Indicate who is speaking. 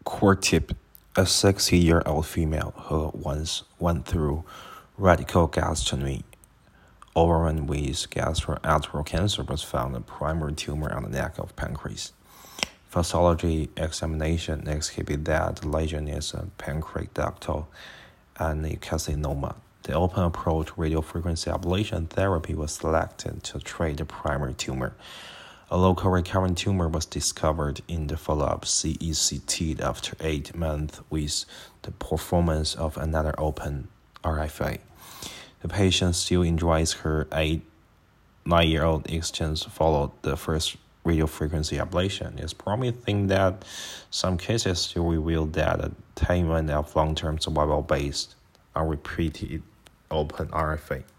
Speaker 1: Core tip: a 60-year-old female who once went through radical gastrectomy, overrun with gastroenteral cancer, was found a primary tumor on the neck of pancreas. Pathology examination exhibited that the lesion is a pancreatic ductal adenocarcinoma. The open approach radiofrequency ablation therapy was selected to treat the primary tumor. A local recurrent tumor was discovered in the follow-up CECT after 8 months with the performance of another open RFA. The patient still enjoys her 9-year-old existence following the first radiofrequency ablation. It's promising that some cases still reveal that attainment of long-term survival based on repeated open RFA.